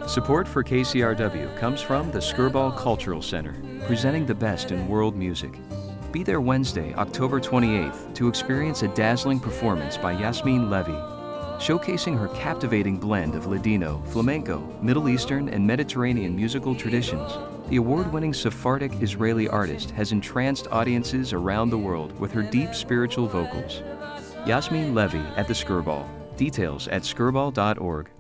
Support for KCRW comes from the Skirball Cultural Center, presenting the best in world music. Be there Wednesday, October 28th, to experience a dazzling performance by Yasmin Levy, showcasing her captivating blend of Ladino, flamenco, Middle Eastern, and Mediterranean musical traditions. The award-winning Sephardic Israeli artist has entranced audiences around the world with her deep spiritual vocals. Yasmin Levy at the Skirball. Details at skirball.org.